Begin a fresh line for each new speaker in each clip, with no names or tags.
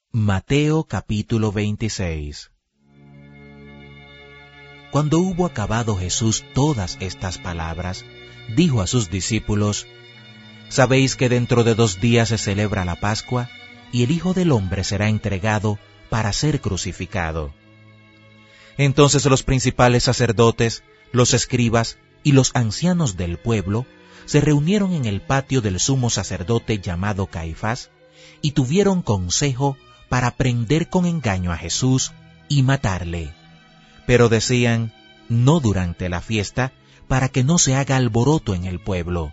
Mateo capítulo 26. Cuando hubo acabado Jesús todas estas palabras, dijo a sus discípulos: ¿Sabéis que dentro de 2 días se celebra la Pascua, y el Hijo del Hombre será entregado para ser crucificado? Entonces los principales sacerdotes, los escribas y los ancianos del pueblo se reunieron en el patio del sumo sacerdote llamado Caifás, y tuvieron consejo para prender con engaño a Jesús y matarle. Pero decían: no durante la fiesta, para que no se haga alboroto en el pueblo.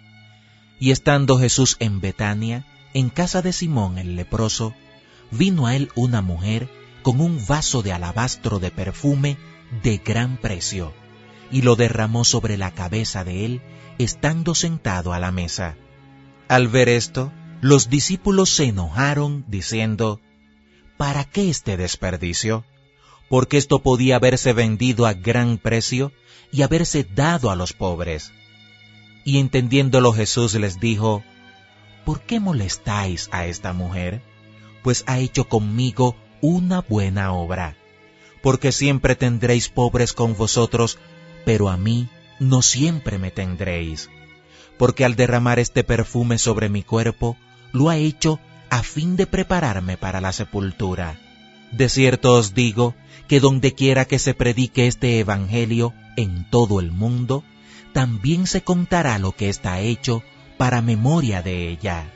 Y estando Jesús en Betania, en casa de Simón el leproso, vino a él una mujer con un vaso de alabastro de perfume de gran precio, y lo derramó sobre la cabeza de él, estando sentado a la mesa. Al ver esto, los discípulos se enojaron, diciendo: ¿para qué este desperdicio? Porque esto podía haberse vendido a gran precio y haberse dado a los pobres. Y entendiéndolo Jesús les dijo: ¿por qué molestáis a esta mujer? Pues ha hecho conmigo una buena obra. Porque siempre tendréis pobres con vosotros, pero a mí no siempre me tendréis. Porque al derramar este perfume sobre mi cuerpo, lo ha hecho a fin de prepararme para la sepultura. De cierto os digo que donde quiera que se predique este evangelio en todo el mundo, también se contará lo que está hecho para memoria de ella.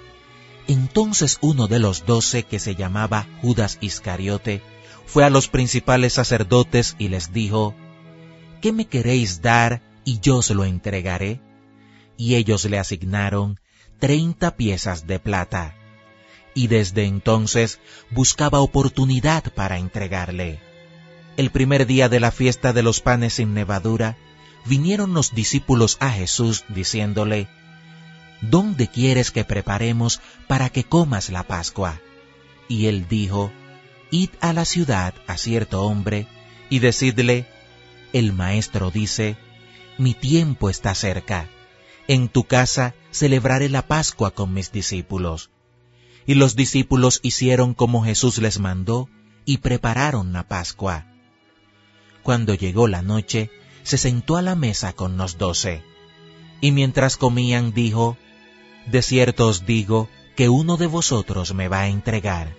Entonces uno de los 12, que se llamaba Judas Iscariote, fue a los principales sacerdotes y les dijo: ¿qué me queréis dar y yo se lo entregaré? Y ellos le asignaron 30 piezas de plata. Y desde entonces buscaba oportunidad para entregarle. El primer día de la fiesta de los panes sin levadura, vinieron los discípulos a Jesús diciéndole: ¿dónde quieres que preparemos para que comas la Pascua? Y él dijo: id a la ciudad a cierto hombre y decidle: el maestro dice, mi tiempo está cerca. En tu casa celebraré la Pascua con mis discípulos. Y los discípulos hicieron como Jesús les mandó y prepararon la Pascua. Cuando llegó la noche, se sentó a la mesa con los 12. Y mientras comían dijo: de cierto os digo que uno de vosotros me va a entregar.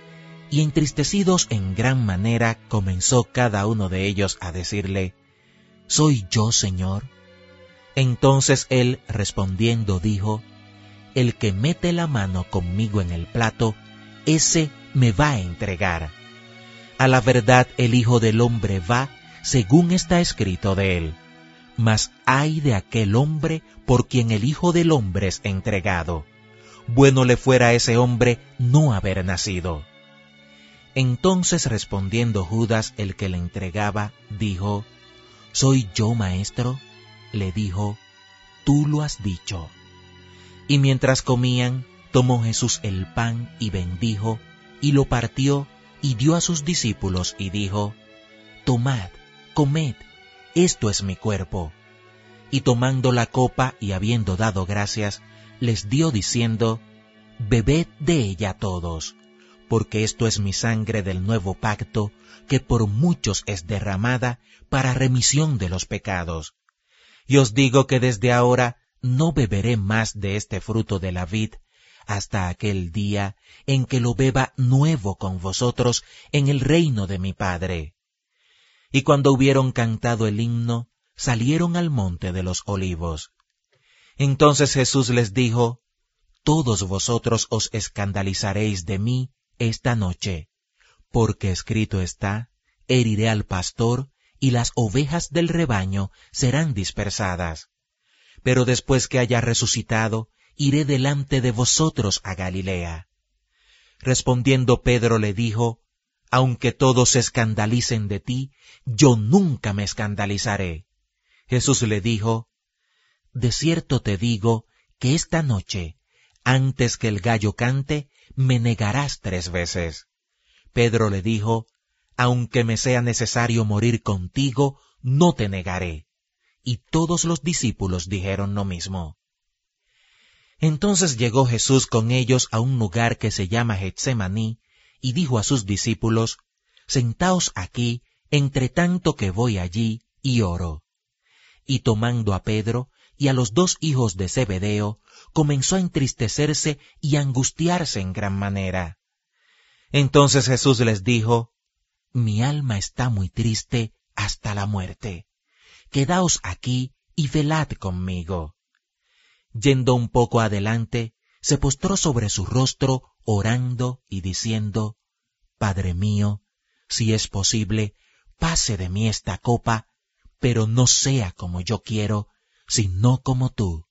Y entristecidos en gran manera, comenzó cada uno de ellos a decirle: ¿soy yo, Señor? Entonces él, respondiendo, dijo: el que mete la mano conmigo en el plato, ese me va a entregar. A la verdad, el Hijo del Hombre va, según está escrito de él. Mas ay de aquel hombre por quien el Hijo del Hombre es entregado. Bueno le fuera a ese hombre no haber nacido. Entonces respondiendo Judas, el que le entregaba, dijo: ¿soy yo, maestro? Le dijo: tú lo has dicho. Y mientras comían, tomó Jesús el pan y bendijo, y lo partió, y dio a sus discípulos, y dijo: tomad, comed, esto es mi cuerpo. Y tomando la copa y habiendo dado gracias, les dio diciendo: bebed de ella todos, porque esto es mi sangre del nuevo pacto, que por muchos es derramada para remisión de los pecados. Y os digo que desde ahora no beberé más de este fruto de la vid, hasta aquel día en que lo beba nuevo con vosotros en el reino de mi Padre. Y cuando hubieron cantado el himno, salieron al monte de los Olivos. Entonces Jesús les dijo: todos vosotros os escandalizaréis de mí esta noche, porque escrito está: heriré al pastor, y las ovejas del rebaño serán dispersadas. Pero después que haya resucitado, iré delante de vosotros a Galilea. Respondiendo Pedro le dijo: aunque todos se escandalicen de ti, yo nunca me escandalizaré. Jesús le dijo: de cierto te digo que esta noche, antes que el gallo cante, me negarás 3 veces. Pedro le dijo: aunque me sea necesario morir contigo, no te negaré. Y todos los discípulos dijeron lo mismo. Entonces llegó Jesús con ellos a un lugar que se llama Getsemaní, y dijo a sus discípulos, «Sentaos aquí, entre tanto que voy allí y oro». Y tomando a Pedro y a los 2 hijos de Zebedeo, comenzó a entristecerse y a angustiarse en gran manera. Entonces Jesús les dijo, «Mi alma está muy triste hasta la muerte. Quedaos aquí y velad conmigo». Yendo un poco adelante, se postró sobre su rostro, orando y diciendo, «Padre mío, si es posible, pase de mí esta copa, pero no sea como yo quiero, sino como tú».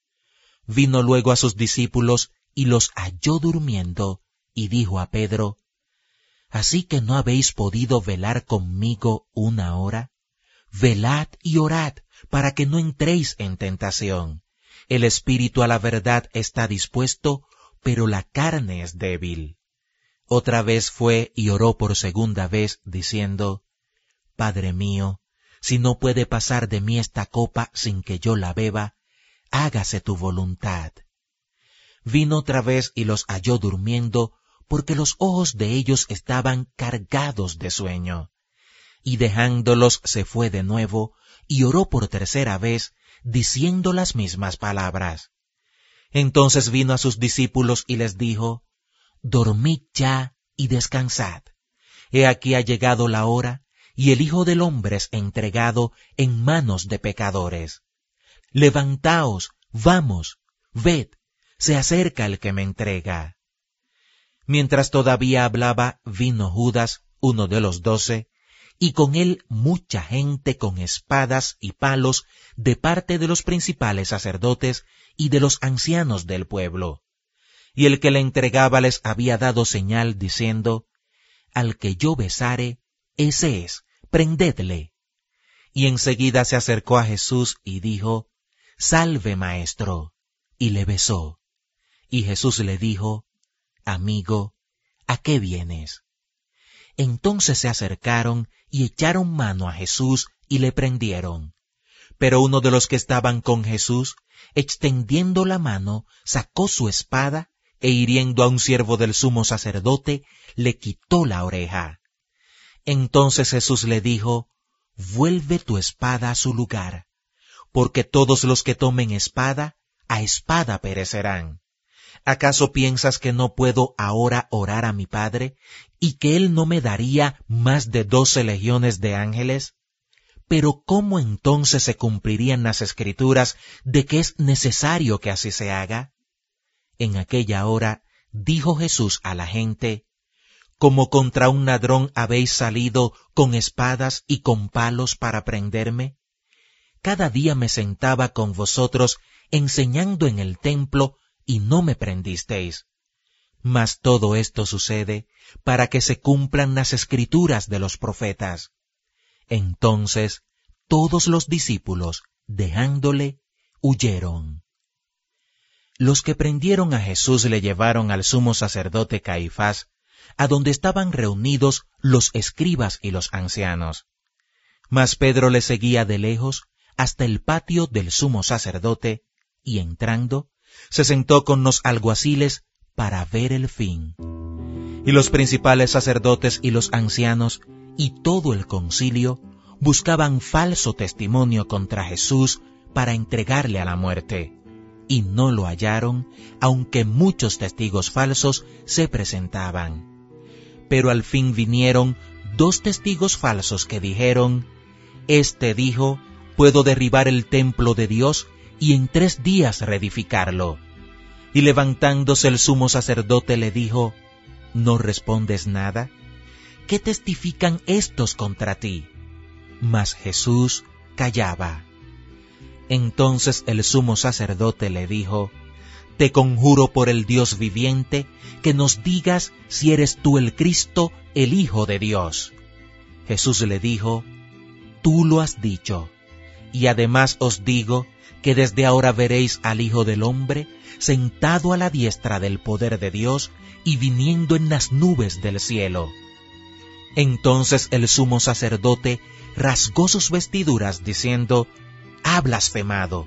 Vino luego a sus discípulos y los halló durmiendo, y dijo a Pedro, «¿Así que no habéis podido velar conmigo 1 hora? Velad y orad, para que no entréis en tentación. El espíritu a la verdad está dispuesto, pero la carne es débil». Otra vez fue y oró por segunda vez, diciendo, «Padre mío, si no puede pasar de mí esta copa sin que yo la beba, hágase tu voluntad». Vino otra vez y los halló durmiendo, porque los ojos de ellos estaban cargados de sueño. Y dejándolos se fue de nuevo, y oró por tercera vez, diciendo las mismas palabras. Entonces vino a sus discípulos y les dijo, «Dormid ya y descansad. He aquí ha llegado la hora, y el Hijo del Hombre es entregado en manos de pecadores. Levantaos, vamos, ved, se acerca el que me entrega». Mientras todavía hablaba, vino Judas, uno de los 12, y con él mucha gente con espadas y palos de parte de los principales sacerdotes y de los ancianos del pueblo. Y el que le entregaba les había dado señal diciendo, «Al que yo besare, ese es, prendedle». Y enseguida se acercó a Jesús y dijo, «Salve, maestro», y le besó. Y Jesús le dijo, «Amigo, ¿a qué vienes?». Entonces se acercaron y echaron mano a Jesús y le prendieron. Pero uno de los que estaban con Jesús, extendiendo la mano, sacó su espada e hiriendo a un siervo del sumo sacerdote, le quitó la oreja. Entonces Jesús le dijo, «Vuelve tu espada a su lugar, porque todos los que tomen espada, a espada perecerán. ¿Acaso piensas que no puedo ahora orar a mi Padre, y que Él no me daría más de 12 legiones de ángeles? Pero ¿cómo entonces se cumplirían las Escrituras de que es necesario que así se haga?». En aquella hora dijo Jesús a la gente, «¿Como contra un ladrón habéis salido con espadas y con palos para prenderme? Cada día me sentaba con vosotros enseñando en el templo, y no me prendisteis. Mas todo esto sucede para que se cumplan las Escrituras de los profetas». Entonces todos los discípulos, dejándole, huyeron. Los que prendieron a Jesús le llevaron al sumo sacerdote Caifás, a donde estaban reunidos los escribas y los ancianos. Mas Pedro le seguía de lejos hasta el patio del sumo sacerdote, y entrando, se sentó con los alguaciles para ver el fin. Y los principales sacerdotes y los ancianos y todo el concilio buscaban falso testimonio contra Jesús para entregarle a la muerte, y no lo hallaron, aunque muchos testigos falsos se presentaban. Pero al fin vinieron 2 testigos falsos que dijeron, «Este dijo, puedo derribar el templo de Dios y en 3 días reedificarlo». Y levantándose el sumo sacerdote le dijo, «¿No respondes nada? ¿Qué testifican estos contra ti?». Mas Jesús callaba. Entonces el sumo sacerdote le dijo, «Te conjuro por el Dios viviente, que nos digas si eres tú el Cristo, el Hijo de Dios». Jesús le dijo, «Tú lo has dicho, y además os digo que desde ahora veréis al Hijo del Hombre sentado a la diestra del poder de Dios y viniendo en las nubes del cielo». Entonces el sumo sacerdote rasgó sus vestiduras diciendo, «Ha blasfemado,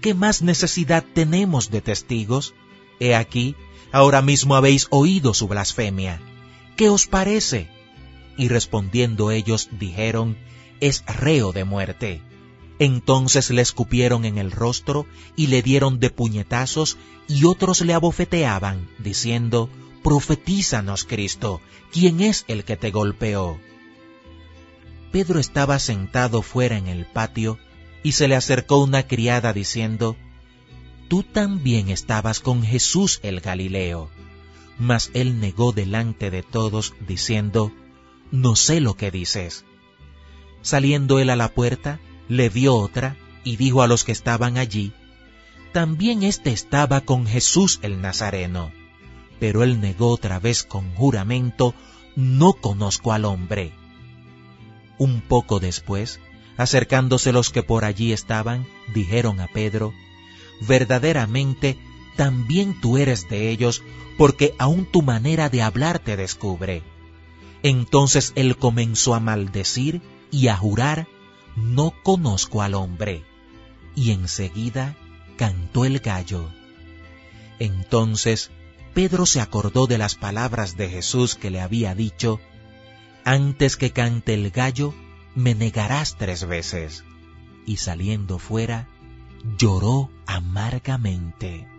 ¿qué más necesidad tenemos de testigos? He aquí, ahora mismo habéis oído su blasfemia. ¿Qué os parece? Y respondiendo ellos dijeron, es reo de muerte. Entonces le escupieron en el rostro y le dieron de puñetazos, y otros le abofeteaban, diciendo, profetízanos, Cristo, ¿quién es el que te golpeó? Pedro estaba sentado fuera en el patio, y se le acercó una criada diciendo, tú también estabas con Jesús el Galileo. Mas él negó delante de todos, diciendo, no sé lo que dices. Saliendo él a la puerta, le vio otra, y dijo a los que estaban allí, también éste estaba con Jesús el Nazareno. Pero él negó otra vez con juramento, no conozco al hombre. Un poco después, acercándose los que por allí estaban, dijeron a Pedro, verdaderamente también tú eres de ellos, porque aún tu manera de hablar te descubre. Entonces él comenzó a maldecir y a jurar, no conozco al hombre. Y enseguida cantó el gallo. Entonces Pedro se acordó de las palabras de Jesús que le había dicho, antes que cante el gallo, me negarás 3 veces. Y saliendo fuera, lloró amargamente.